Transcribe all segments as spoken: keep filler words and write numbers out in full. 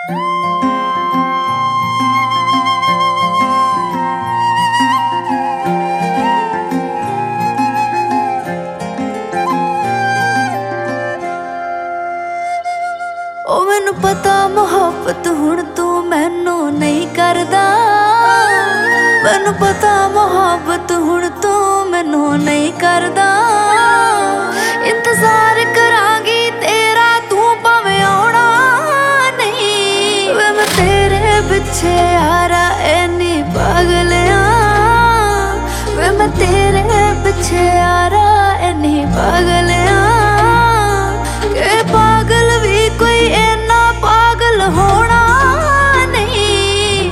ओ मैनू पता मोहब्बत हुण तू मैनू नहीं करदा, मैनू पता मोहब्बत हुण तू मैनू नहीं करदा। इंतजार करांगी तेरा तू भावें आउणा नहीं, वे मैं तेरे पिछे यारा इन्नी पागल आं, वे मैं तेरे पिछे यारा इन्नी पागल आं के पागल भी कोई इन्ना पागल होना नहीं।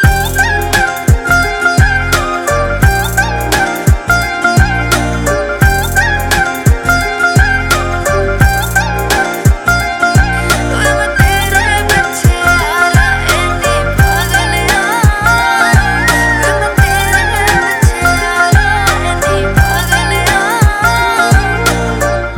वे मैं तेरे पिछे यारा इन्नी पागल आं, वे मैं तेरे पिछे यारा इन्नी पागल आं।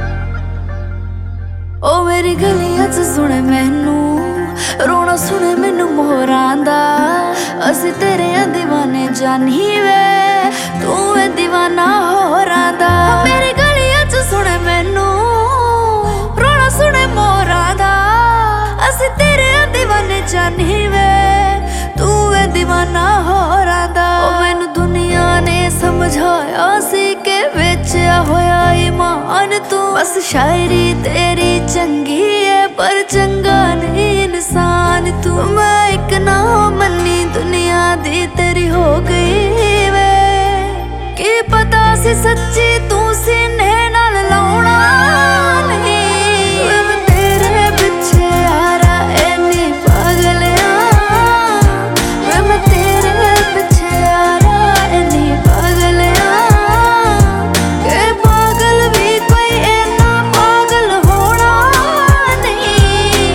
ओ मेरी गलियां च सुने मैनू रोना, सुने मैनू मोहरां दा, असी तेरे दीवाने जानी वे तू है दीवाना होरां दा। मेरी गलियां च सुने मैनू रोना, सुने मोहरां दा, असी तेरे दीवाने जानी वे तू है दीवाना होरां दा। ओ मैनू दुनिया ने समझाया सी के बेचया होया ईमान तू, बस शायरी तेरी चंगी है पर चंगा नहीं इंसान तू। मैं एक ना मन्नी दुनिया दी तेरी हो गई वे, की पता सी सच्ची तू सीने नाल लाउणा नहीं। वे मैं तेरे पिछे यारा इन्नी पागल आं, वे मैं तेरे पिछे यारा इन्नी पागल आं के पागल भी कोई इन्ना पागल होना नहीं।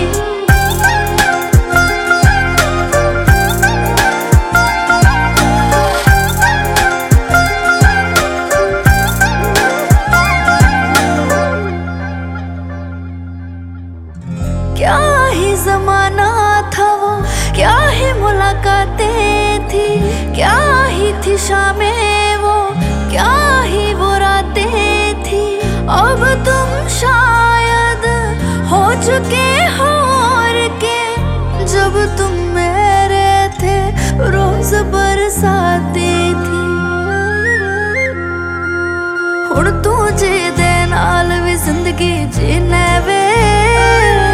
क्या ही जमाना था वो, क्या ही मुलाकातें थी, क्या ही थी शामें वो, क्या ही वो रातें थी। अब तुम शायद हो चुके हो और के, जब तुम मेरे थे रोज बरसाते थी। हुण तू जी दे नाल भी जिंदगी जीने वे,